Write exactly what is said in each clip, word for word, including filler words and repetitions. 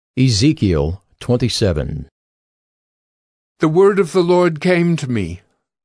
Ezekiel twenty-seven. The word of the Lord came to me.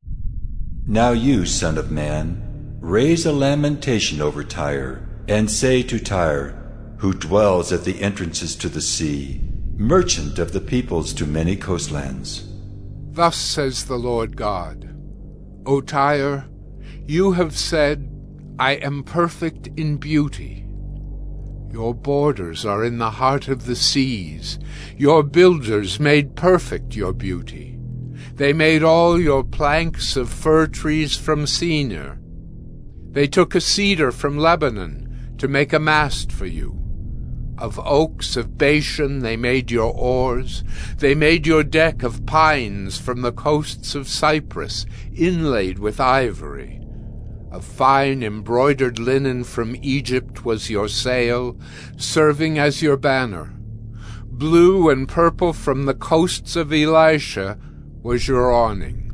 Now you, son of man, raise a lamentation over Tyre, and say to Tyre, who dwells at the entrances to the sea, merchant of the peoples to many coastlands. Thus says the Lord God, O Tyre, you have said, I am perfect in beauty. Your borders are in the heart of the seas. Your builders made perfect your beauty. They made all your planks of fir trees from Senir. They took a cedar from Lebanon to make a mast for you. Of oaks of Bashan they made your oars. They made your deck of pines from the coasts of Cyprus, inlaid with ivory. Of fine embroidered linen from Egypt was your sail, serving as your banner. Blue and purple from the coasts of Elisha was your awning.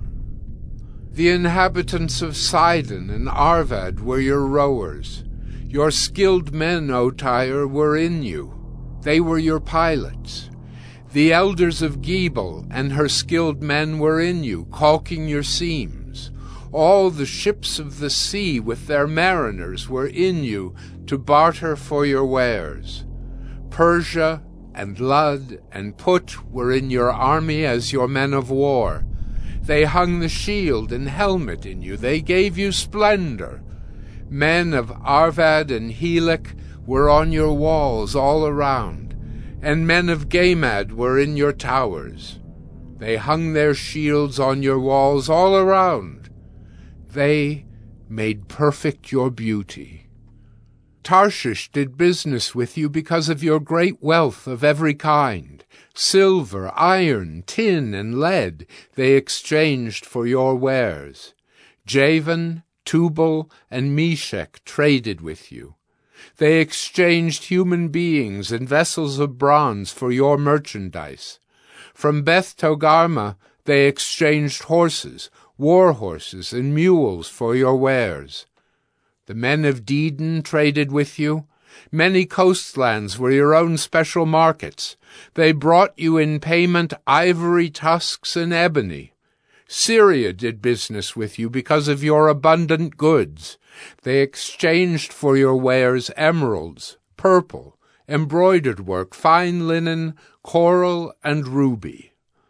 The inhabitants of Sidon and Arvad were your rowers. Your skilled men, O Tyre, were in you. They were your pilots. The elders of Gebal and her skilled men were in you, caulking your seams. All the ships of the sea with their mariners were in you to barter for your wares. Persia and Lud and Put were in your army as your men of war. They hung the shield and helmet in you. They gave you splendor. Men of Arvad and Helek were on your walls all around, and men of Gamad were in your towers. They hung their shields on your walls all around. They made perfect your beauty. Tarshish did business with you because of your great wealth of every kind. Silver, iron, tin, and lead they exchanged for your wares. Javan, Tubal, and Meshech traded with you. They exchanged human beings and vessels of bronze for your merchandise. From Beth Togarmah they exchanged horses, war horses, and mules for your wares. The men of Dedan traded with you. Many coastlands were your own special markets. They brought you in payment ivory tusks and ebony. Syria did business with you because of your abundant goods. They exchanged for your wares emeralds, purple, embroidered work, fine linen, coral, and ruby.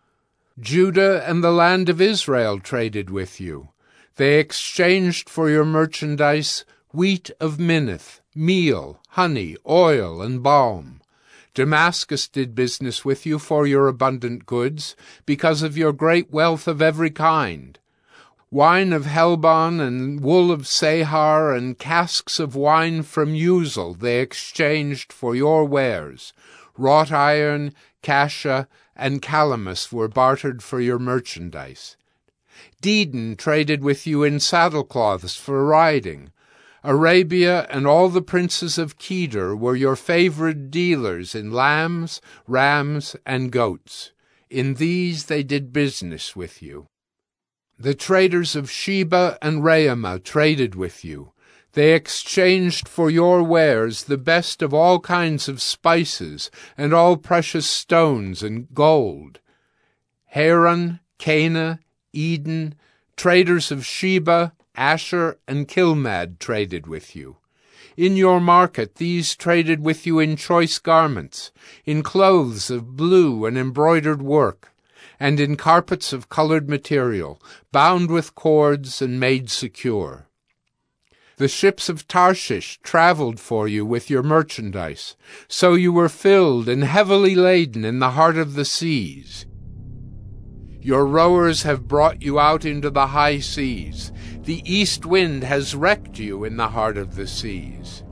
Judah and the land of Israel traded with you. They exchanged for your merchandise wheat of Minnith, meal, honey, oil, and balm. Damascus did business with you for your abundant goods, because of your great wealth of every kind. Wine of Helbon and wool of Sehar and casks of wine from Uzal they exchanged for your wares. Wrought iron, cassia, and calamus were bartered for your merchandise. Dedan traded with you in saddlecloths for riding. Arabia and all the princes of Kedar were your favored dealers in lambs, rams, and goats. In these they did business with you. The traders of Sheba and Raamah traded with you. They exchanged for your wares the best of all kinds of spices and all precious stones and gold. Haran, Cana, Eden, traders of Sheba, Asher, and Kilmad traded with you. In your market these traded with you in choice garments, in clothes of blue and embroidered work, and in carpets of colored material, bound with cords and made secure. The ships of Tarshish traveled for you with your merchandise, so you were filled and heavily laden in the heart of the seas. Your rowers have brought you out into the high seas. The east wind has wrecked you in the heart of the seas.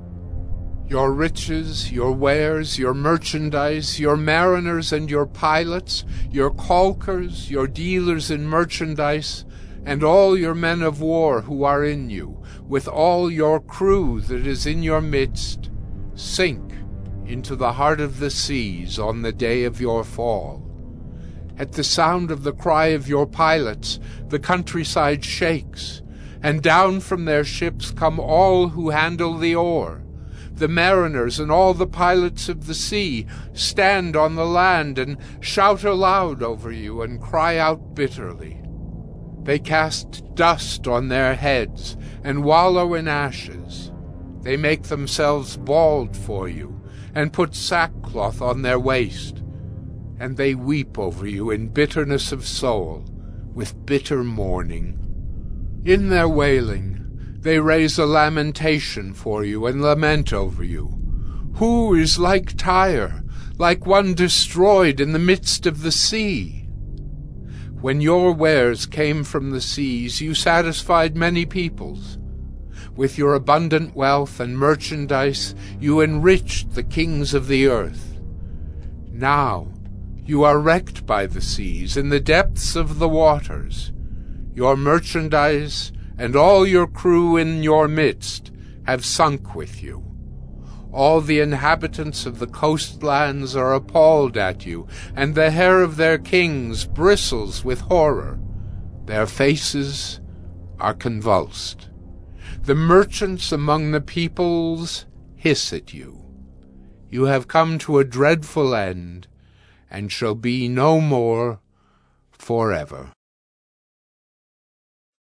Your riches, your wares, your merchandise, your mariners and your pilots, your caulkers, your dealers in merchandise, and all your men of war who are in you, with all your crew that is in your midst, sink into the heart of the seas on the day of your fall. At the sound of the cry of your pilots, the countryside shakes, and down from their ships come all who handle the oar. The mariners and all the pilots of the sea stand on the land and shout aloud over you and cry out bitterly. They cast dust on their heads and wallow in ashes. They make themselves bald for you and put sackcloth on their waist. And they weep over you in bitterness of soul, with bitter mourning. In their wailing, they raise a lamentation for you and lament over you. Who is like Tyre, like one destroyed in the midst of the sea? When your wares came from the seas, you satisfied many peoples. With your abundant wealth and merchandise, you enriched the kings of the earth. Now you are wrecked by the seas in the depths of the waters. Your merchandise and all your crew in your midst have sunk with you. All the inhabitants of the coastlands are appalled at you, and the hair of their kings bristles with horror. Their faces are convulsed. The merchants among the peoples hiss at you. You have come to a dreadful end, and shall be no more forever.